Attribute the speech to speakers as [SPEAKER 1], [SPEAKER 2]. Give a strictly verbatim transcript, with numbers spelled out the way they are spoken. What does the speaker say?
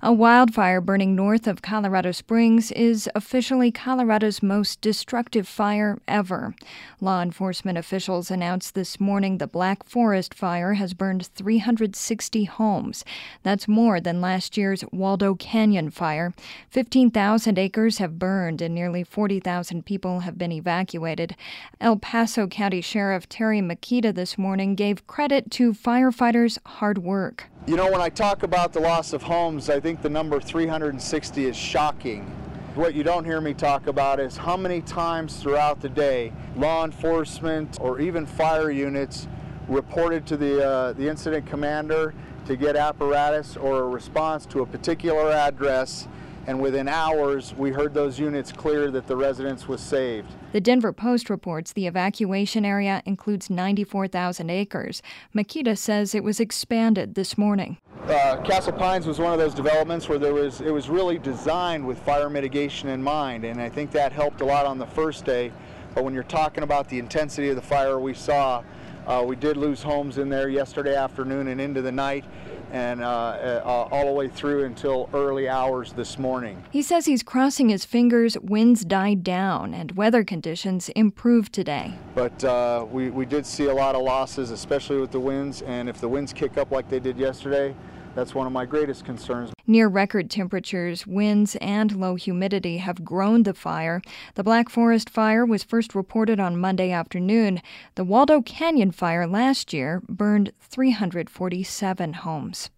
[SPEAKER 1] A wildfire burning north of Colorado Springs is officially Colorado's most destructive fire ever. Law enforcement officials announced this morning the Black Forest Fire has burned three hundred sixty homes. That's more than last year's Waldo Canyon Fire. fifteen thousand acres have burned and nearly forty thousand people have been evacuated. El Paso County Sheriff Terry Makita this morning gave credit to firefighters' hard work.
[SPEAKER 2] You know, when I talk about the loss of homes, I think the number three hundred sixty is shocking. What you don't hear me talk about is how many times throughout the day law enforcement or even fire units reported to the, uh, the incident commander to get apparatus or a response to a particular address, and within hours we heard those units clear that the residence was saved.
[SPEAKER 1] The Denver Post reports the evacuation area includes ninety-four thousand acres. Makita says it was expanded this morning.
[SPEAKER 2] Uh, Castle Pines was one of those developments where there was it was really designed with fire mitigation in mind, and I think that helped a lot on the first day. But when you're talking about the intensity of the fire we saw, uh, we did lose homes in there yesterday afternoon and into the night, and uh, uh, all the way through until early hours this morning.
[SPEAKER 1] He says he's crossing his fingers winds died down and weather conditions improved today.
[SPEAKER 2] But uh, we, we did see a lot of losses, especially with the winds, and if the winds kick up like they did yesterday, that's one of my greatest concerns.
[SPEAKER 1] Near record temperatures, winds, and low humidity have grown the fire. The Black Forest Fire was first reported on Monday afternoon. The Waldo Canyon Fire last year burned three hundred forty-seven homes.